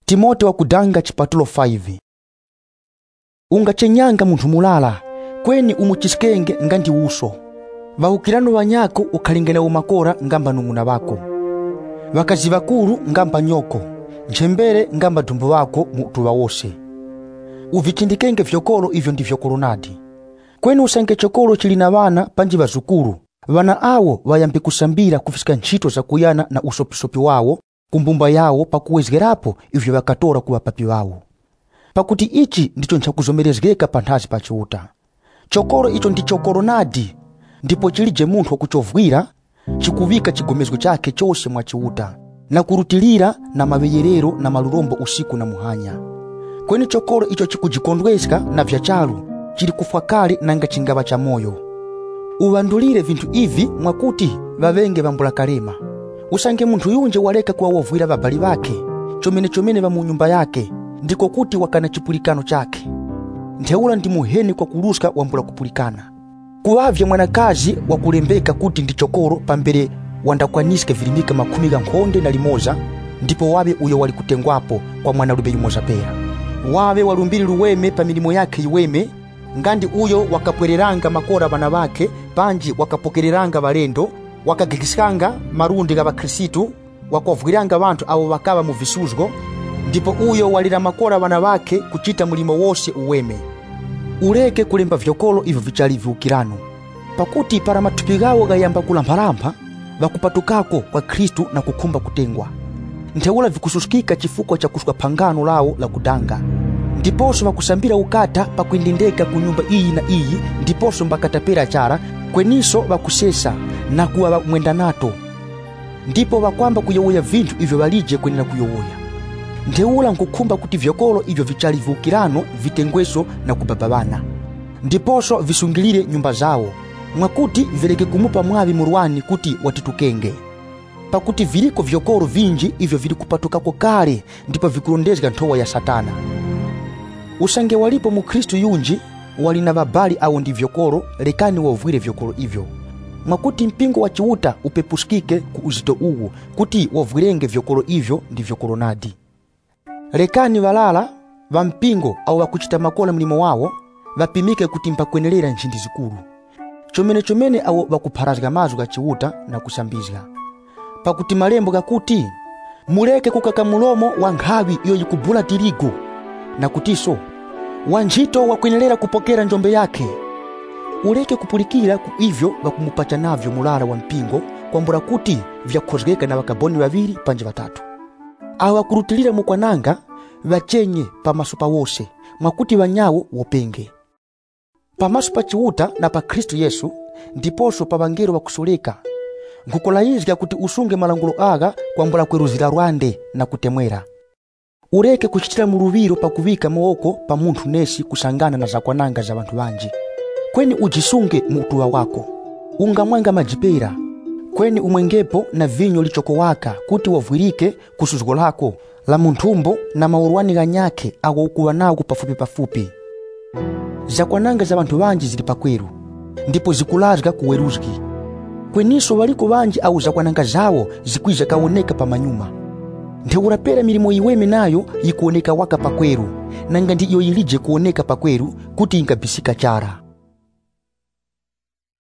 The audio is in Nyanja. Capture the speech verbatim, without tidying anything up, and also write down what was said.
Timote wa kudanga chipatulo five. Ungachenyanga munthu mulala, kweni umuchisikenge ngandi uso. Vahukirano wanyako ukhalingela umakora ngamba nung'una wako. Vakazi vakulu ngamba nyoko, nchembere ngamba dumbu wako mutuwa wose. Uvichindikenge vyokolo ivyo ndivyo koronadi. Kweni usange chokolo chilina vana panji vazukuru. Vana awo vayambi kusambira kufisika nchito za kuyana na usopisopi wawo, kumbumba yawo pakuwezgerapo ivyo vakatora kuwa papi wawo. Pakuti ichi ndicho nchakuzomerezgeka panthazi pa chiuta. Chokolo icho ndi chokoronadi, ndipo chilije munthu wakuchovwira, chikuvika chigomezgo chake chose mwa chiuta, na kurutilira na maveyerero na malurombo usiku na muhanya. Kweni chokolo icho chikujikondwezga na vyachalu, chili kufwa kale nanga chingava cha moyo. Uvandulire vintu ivi mwakuti vavenge vambula kalema. Usange munthu yunje waleka kuwa wovwira vabali vake, chomene chomene va mu nyumba yake, ndiko kuti wakana chipulikano chake. Ntheula ndi muheni kwa kuluska wambula kupulikana. Kuwavya mwanakazi wa kulembeka kuti ndi chokolo pambere wandakwaniske vilimika makumi ga nkhonde na limoza, ndipo wabe uyo wali kutengwapo kwa mwana lube yumoza pera. Wabe walumbiri luweme pa milimo yake yuweme, ngandi uyo wakapwereranga makora bana bake, panji wakapokereranga valendo, wakagikiskanga marundi ga bakrisitu, wakovwiranga bantu abo bakaba mu visuzgo, ndipo uyo walira makora bana bake kuchita mulimo wose uweme. Ureke kulemba vyokolo ivyo vichali viukirano. Pakuti para matupi gawo gayamba kulampalampa, vakupatukako kwa Kristu na kukumba kutengwa. Ntheula vikususkika chifukwa cha kuswa pangano lao la kudanga. Ndiposo vakusambira ukata pa kuindindeka kunyumba iyi na iyi, ndiposo mbakatapera chara, kweniso vakusesa na kuwa mwenda nato. Ndipo vakwamba kuyowoya vintu ivyo valije kwenina kuyowoya. Ntheula nkukumba kuti vyokolo ivyo vichali viukirano vitengweso na kubababana. Ndiposo visungilire nyumba zao, mwakuti vileke kumupa mwavi murwani kuti watitukenge. Pakuti viliko vyokolo vinji ivyo vili kupatukako kale, ndipo vikulondezga ntowa ya Satana. Usange walipo mu Kristu yunji, walina babali au ndi vyokolo, lekani wovwire vyokolo ivyo. Mwakuti mpingo wa chiuta upepuskike ku uzito uwu, kuti wovwirenge vyokolo ivyo ndi vyokolonadi. Lekani valala, vampingo au wakuchita makola mlimo wawo, vapimike kuti mpakwenelera nchindi zikuru. Chomene chomene au wakupharazga mazu ga chiuta na kusambizga. Pakuti malembo gakuti, muleke kukaka mulomo wa nkhawi iyo yikubula tirigu, na kutiso, wanjito wakwenelera kupokera njombe yake. Uleke kupulikira ku ivyo vakumupacha navyo mulala wa mpingo, kwa mbura kuti vyakozgeka na wakaboni waviri panji watatu. Awa kurutilira mukwananga, vachenye pa masupa wose, mwakuti wanyawo wopenge. Pa masupa chiuta na pa Kristu Yesu, ndiposo pa vangero wakusoleka. Nkukolayizga kuti usunge malangulo aga kwa mbura kweruzira rwande na kutemwera. Ureke kuchitira muluviro pa kuvika mooko pa munthu nesi kusangana na zakwananga za bantu banji. Kweni ujisunge mutuwa wako. Unga mwanga majipera. Kweni umwengepo na vinyo lichoko waka kuti wavwirike kusuzgo lako la muntumbo na maurwani ganyake awa ukuwa nao kupafupi pafupi. Zakwananga za bantu banji zili pakweru, ndipo zikulazga kuweruzgi. Kweniso waliko banji au zakwananga zawo zikwiza kaoneka pa manyuma. Ntheurapera milimo iweme nayo yikuoneka waka pakweru, nanga ndi iyo ilije kuoneka pakweru kuti ingabisika chara.